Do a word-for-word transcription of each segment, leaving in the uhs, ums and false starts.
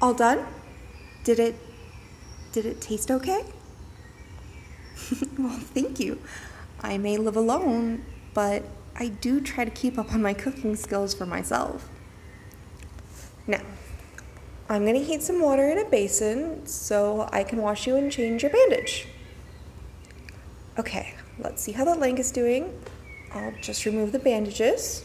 All done? Did it, did it taste okay? Well, thank you. I may live alone, but I do try to keep up on my cooking skills for myself. Now, I'm going to heat some water in a basin so I can wash you and change your bandage. Okay, let's see how the leg is doing. I'll just remove the bandages.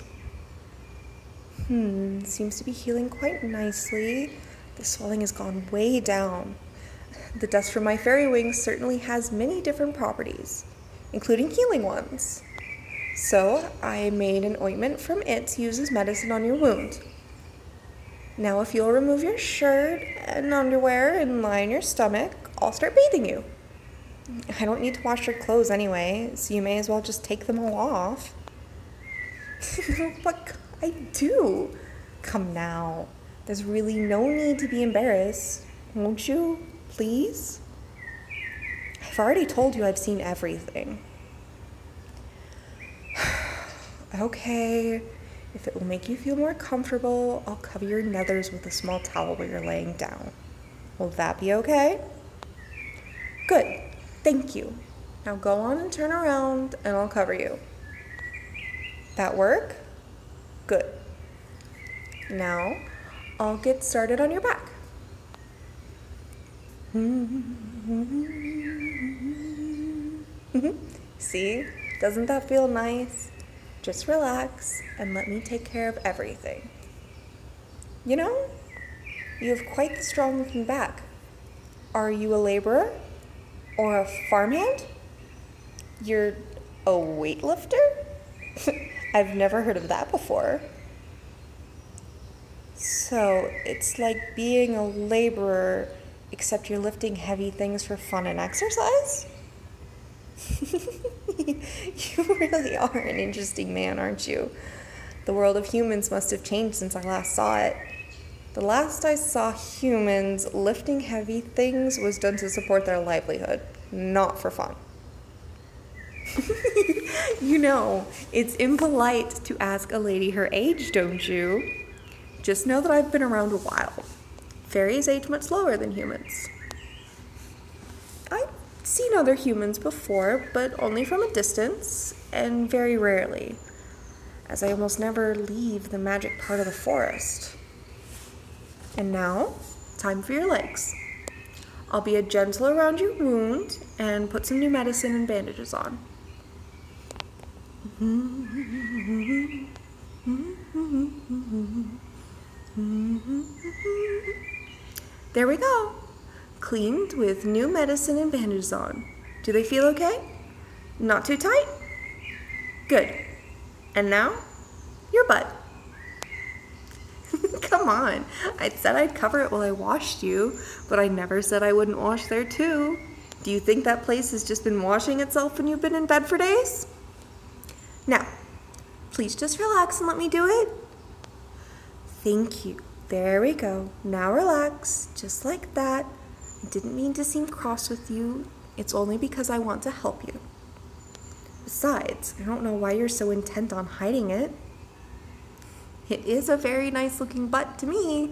Hmm, seems to be healing quite nicely. The swelling has gone way down. The dust from my fairy wings certainly has many different properties, including healing ones. So I made an ointment from it to use as medicine on your wound. Now if you'll remove your shirt and underwear and lie on your stomach, I'll start bathing you. I don't need to wash your clothes anyway, so you may as well just take them all off. But I do. Come now. There's really no need to be embarrassed. Won't you, please? I've already told you I've seen everything. Okay, if it will make you feel more comfortable, I'll cover your nethers with a small towel while you're laying down. Will that be okay? Good, thank you. Now go on and turn around and I'll cover you. That work? Good. Now, I'll get started on your back. See, doesn't that feel nice? Just relax and let me take care of everything. You know, you have quite the strong looking back. Are you a laborer? Or a farmhand? You're a weightlifter? I've never heard of that before. So it's like being a laborer, except you're lifting heavy things for fun and exercise? You really are an interesting man, aren't you? The world of humans must have changed since I last saw it. The last I saw humans lifting heavy things was done to support their livelihood, not for fun. You know, it's impolite to ask a lady her age, don't you? Just know that I've been around a while. Fairies age much slower than humans. I've seen other humans before, but only from a distance, and very rarely, as I almost never leave the magic part of the forest. And now, time for your legs. I'll be a gentle around your wound and put some new medicine and bandages on. There we go. Cleaned with new medicine and bandages on. Do they feel okay? Not too tight? Good. And now, your butt. Come on. I said I'd cover it while I washed you, but I never said I wouldn't wash there too. Do you think that place has just been washing itself when you've been in bed for days? Now, please just relax and let me do it. Thank you. There we go. Now relax, just like that. I didn't mean to seem cross with you. It's only because I want to help you. Besides, I don't know why you're so intent on hiding it. It is a very nice looking butt to me.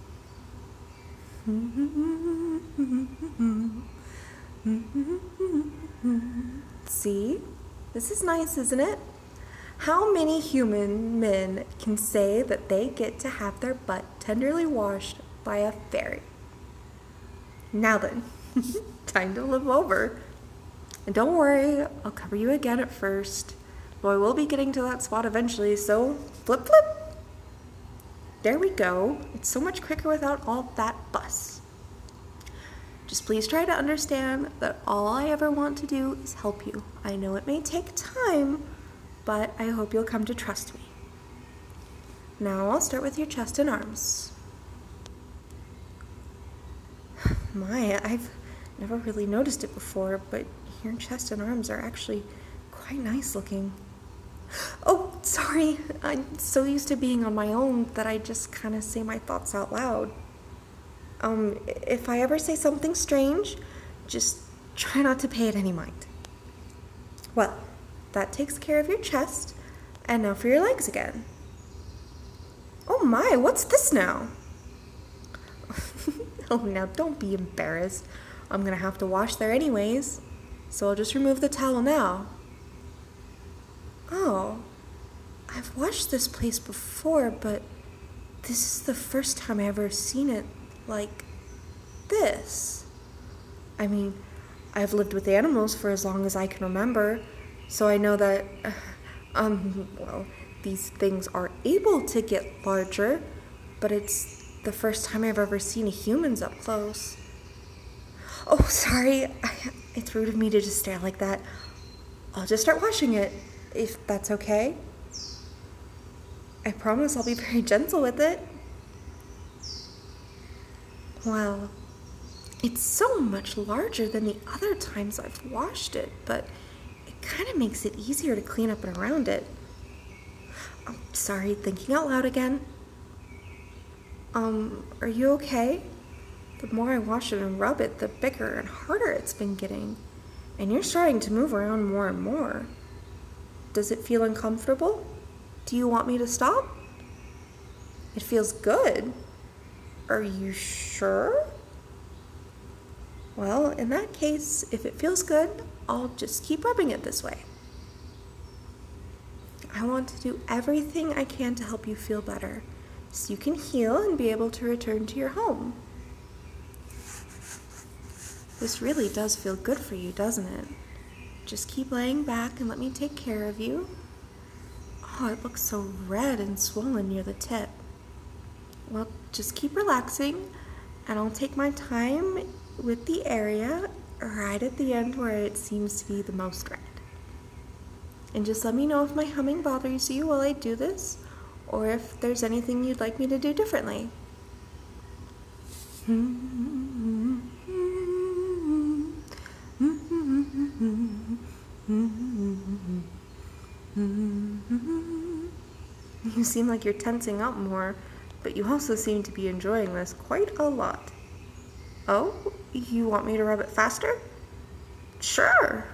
See? This is nice, isn't it? How many human men can say that they get to have their butt tenderly washed by a fairy? Now then, time to live over. And don't worry, I'll cover you again at first, though I will be getting to that spot eventually, so flip flip. There we go. It's so much quicker without all that fuss. Just please try to understand that all I ever want to do is help you. I know it may take time, but I hope you'll come to trust me. Now I'll start with your chest and arms. My, I've never really noticed it before, but your chest and arms are actually quite nice looking. Oh, sorry. I'm so used to being on my own that I just kind of say my thoughts out loud. Um, if I ever say something strange, just try not to pay it any mind. Well, that takes care of your chest, and now for your legs again. Oh my, what's this now? Oh, now don't be embarrassed. I'm gonna have to wash there anyways. So I'll just remove the towel now. Oh, I've watched this place before, but this is the first time I've ever seen it like this. I mean, I've lived with animals for as long as I can remember, so I know that, uh, um, well, these things are able to get larger, but it's the first time I've ever seen humans up close. Oh, sorry, I, it's rude of me to just stare like that. I'll just start washing it, if that's okay. I promise I'll be very gentle with it. Well, it's so much larger than the other times I've washed it, but it kind of makes it easier to clean up and around it. I'm sorry, thinking out loud again. Um, are you okay? The more I wash it and rub it, the bigger and harder it's been getting. And you're starting to move around more and more. Does it feel uncomfortable? Do you want me to stop? It feels good. Are you sure? Well, in that case, if it feels good, I'll just keep rubbing it this way. I want to do everything I can to help you feel better, so you can heal and be able to return to your home. This really does feel good for you, doesn't it? Just keep laying back and let me take care of you. Oh, it looks so red and swollen near the tip. Well, just keep relaxing, and I'll take my time with the area right at the end where it seems to be the most red. And just let me know if my humming bothers you while I do this, or if there's anything you'd like me to do differently. You seem like you're tensing up more, but you also seem to be enjoying this quite a lot. Oh, you want me to rub it faster? Sure.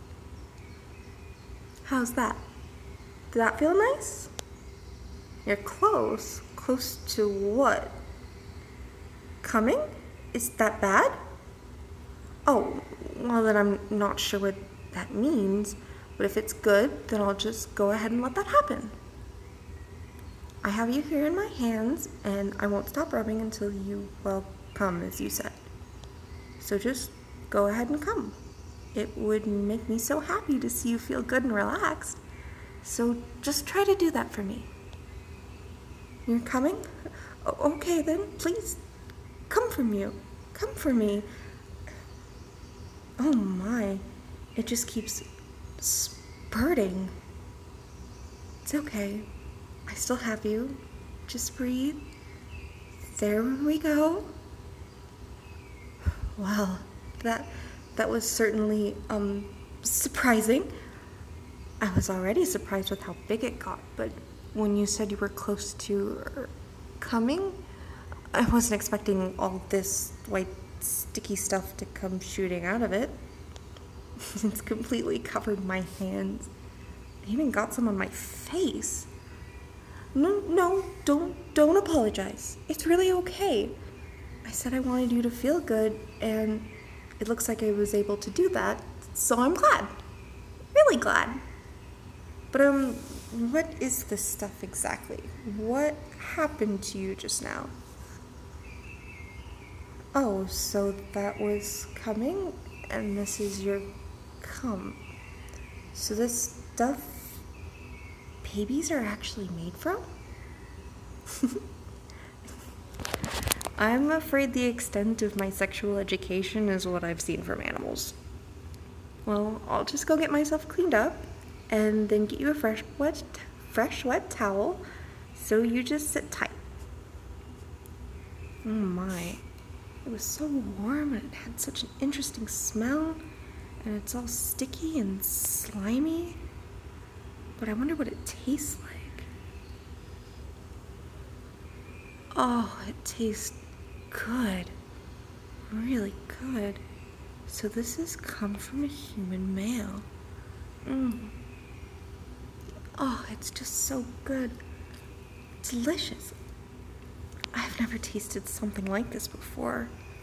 How's that? Did that feel nice? You're close. Close to what? Coming? Is that bad? Oh, well then I'm not sure what that means, but if it's good, then I'll just go ahead and let that happen. I have you here in my hands, and I won't stop rubbing until you, well, come, as you said. So just go ahead and come. It would make me so happy to see you feel good and relaxed. So just try to do that for me. You're coming? O- okay then, please, come from you. Come for me. Oh my, it just keeps spurting. It's okay. I still have you. Just breathe. There we go. Wow, that that was certainly um surprising. I was already surprised with how big it got, but when you said you were close to er, coming, I wasn't expecting all this white sticky stuff to come shooting out of it. It's completely covered my hands. I even got some on my face. No, no, don't, don't apologize. It's really okay. I said I wanted you to feel good, and it looks like I was able to do that, so I'm glad. Really glad. But, um, what is this stuff exactly? What happened to you just now? Oh, so that was coming, and this is your cum. So this stuff babies are actually made from? I'm afraid the extent of my sexual education is what I've seen from animals. Well, I'll just go get myself cleaned up and then get you a fresh wet, fresh wet towel, so you just sit tight. Oh my, it was so warm and it had such an interesting smell, and it's all sticky and slimy, but I wonder what it tastes like. Oh, it tastes good, really good. So this has come from a human male. Mmm. Oh, it's just so good. Delicious. I've never tasted something like this before.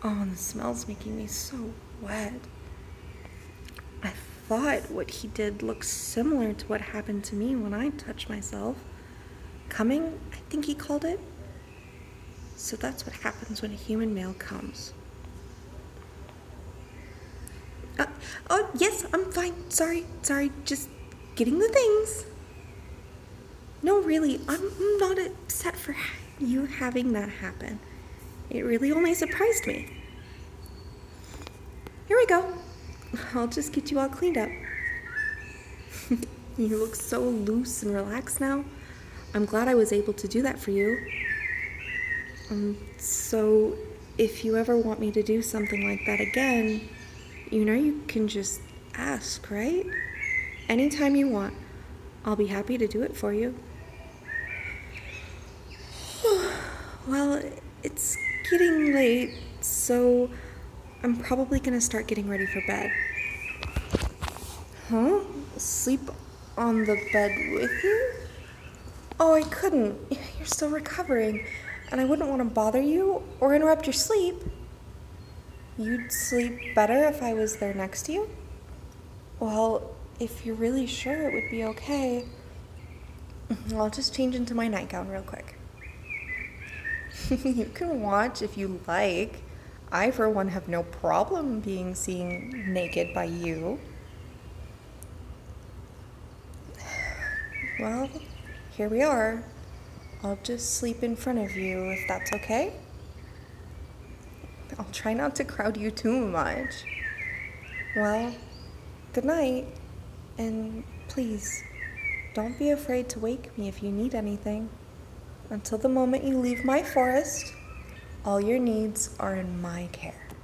Oh, the smell's making me so wet. I thought what he did looked similar to what happened to me when I touched myself. Coming, I think he called it. So that's what happens when a human male comes. Uh, oh, yes, I'm fine. Sorry, sorry, just getting the things. No, really, I'm not upset for you having that happen. It really only surprised me. Here we go. I'll just get you all cleaned up. You look so loose and relaxed now. I'm glad I was able to do that for you. Um, so, if you ever want me to do something like that again, you know you can just ask, right? Anytime you want. I'll be happy to do it for you. Well, it's getting late, so I'm probably gonna start getting ready for bed. Huh? Sleep on the bed with you? Oh, I couldn't. You're still recovering, and I wouldn't want to bother you or interrupt your sleep. You'd sleep better if I was there next to you? Well, if you're really sure it would be okay, I'll just change into my nightgown real quick. You can watch if you like. I, for one, have no problem being seen naked by you. Well, here we are. I'll just sleep in front of you if that's okay. I'll try not to crowd you too much. Well, good night, and please, don't be afraid to wake me if you need anything. Until the moment you leave my forest, all your needs are in my care.